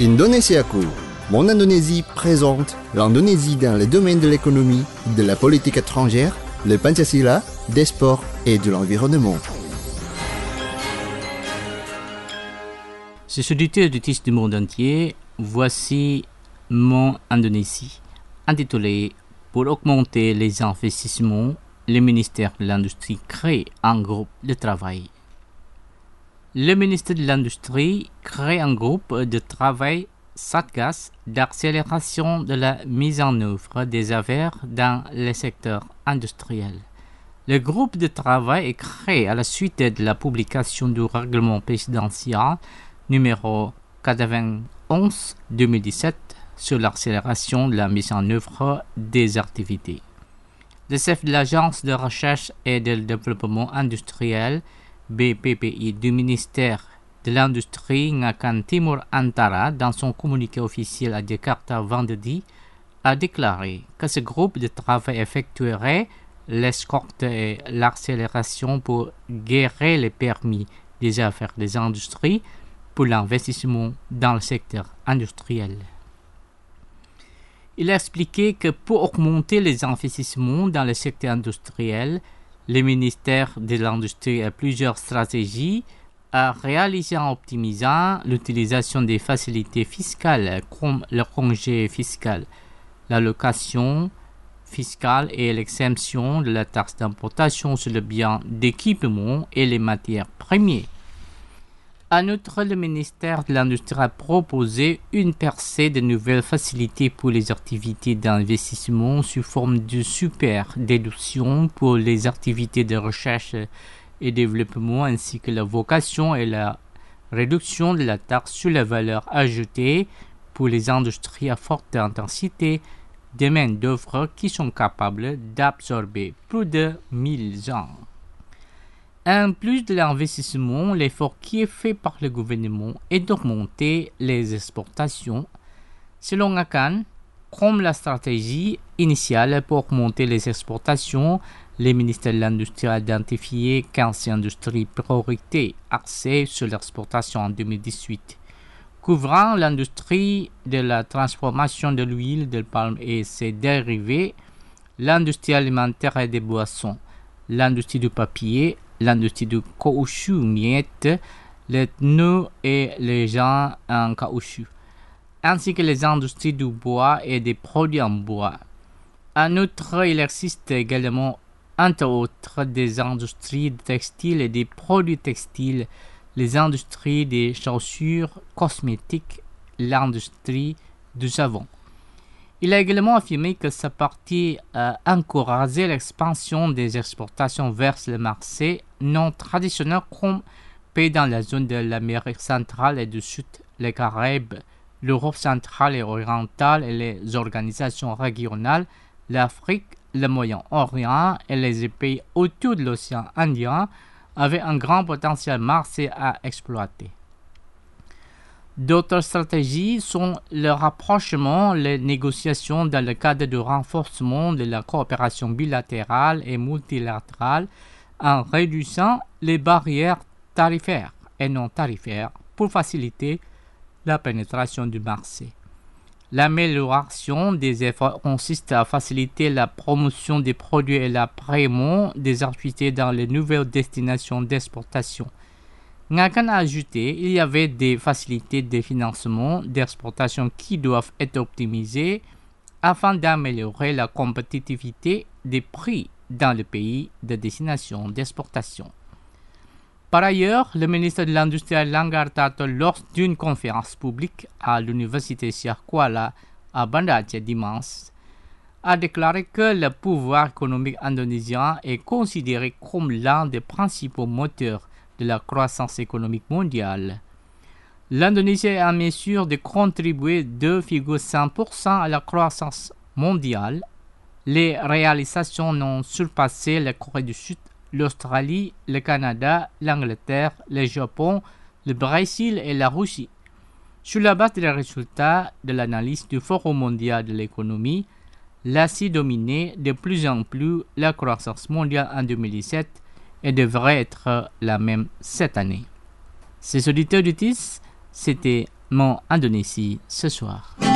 Indonesiaku. Mon Indonésie présente l'Indonésie dans le domaine de l'économie, de la politique étrangère, le Pancasila, des sports et de l'environnement. Chers auditeurs du monde entier, voici Mon Indonésie, intitulé Pour augmenter les investissements, le ministère de l'Industrie crée un groupe de travail. Le ministère de l'Industrie crée un groupe de travail Satgas d'accélération de la mise en œuvre des affaires dans le secteur industriel. Le groupe de travail est créé à la suite de la publication du règlement présidentiel numéro 91-2017 sur l'accélération de la mise en œuvre des activités. Le chef de l'Agence de recherche et de développement industriel BPPI du ministère de l'Industrie Ngakan Timur Antara, dans son communiqué officiel à Jakarta vendredi, a déclaré que ce groupe de travail effectuerait l'escorte et l'accélération pour guérir les permis des affaires des industries pour l'investissement dans le secteur industriel. Il a expliqué que pour augmenter les investissements dans le secteur industriel, le ministère de l'Industrie a plusieurs stratégies à réaliser en optimisant l'utilisation des facilités fiscales comme le congé fiscal, l'allocation fiscale et l'exemption de la taxe d'importation sur le bien d'équipement et les matières premières. En outre, le ministère de l'Industrie a proposé une percée de nouvelles facilités pour les activités d'investissement sous forme de super déduction pour les activités de recherche et développement ainsi que la vocation et la réduction de la taxe sur la valeur ajoutée pour les industries à forte intensité de main-d'œuvre qui sont capables d'absorber plus de 1000 gens. En plus de l'investissement, l'effort qui est fait par le gouvernement est d'augmenter les exportations. Selon Ngakan, comme la stratégie initiale pour augmenter les exportations, le ministère de l'Industrie a identifié 15 industries priorités axées sur l'exportation en 2018, couvrant l'industrie de la transformation de l'huile de palme et ses dérivés, l'industrie alimentaire et des boissons, l'industrie du papier, l'industrie du caoutchouc miette, les pneus et les gens en caoutchouc, ainsi que les industries du bois et des produits en bois. En outre, il existe également, entre autres, des industries textiles et des produits textiles, les industries des chaussures cosmétiques, l'industrie du savon. Il a également affirmé que sa partie a encouragé l'expansion des exportations vers le marché non traditionnel comme pays dans la zone de l'Amérique centrale et du Sud, les Caraïbes, l'Europe centrale et orientale et les organisations régionales, l'Afrique, le Moyen-Orient et les pays autour de l'océan Indien avaient un grand potentiel marché à exploiter. D'autres stratégies sont le rapprochement, les négociations dans le cadre du renforcement de la coopération bilatérale et multilatérale en réduisant les barrières tarifaires et non tarifaires pour faciliter la pénétration du marché. L'amélioration des efforts consiste à faciliter la promotion des produits et l'approiement des activités dans les nouvelles destinations d'exportation. Ngakan a ajouté qu'il y avait des facilités de financement d'exportation qui doivent être optimisées afin d'améliorer la compétitivité des prix dans le pays de destination d'exportation. Par ailleurs, le ministre de l'Industrie Airlangga Hartarto, lors d'une conférence publique à l'université Syekh Kuala à Banda Aceh dimanche, a déclaré que le pouvoir économique indonésien est considéré comme l'un des principaux moteurs de la croissance économique mondiale. L'Indonésie est en mesure de contribuer 2,5% à la croissance mondiale. Les réalisations n'ont surpassé la Corée du Sud, l'Australie, le Canada, l'Angleterre, le Japon, le Brésil et la Russie. Sur la base des résultats de l'analyse du Forum mondial de l'économie, l'Asie dominait de plus en plus la croissance mondiale en 2017 et devrait être la même cette année. Ces auditeurs du TIS, c'était Mon Indonésie ce soir.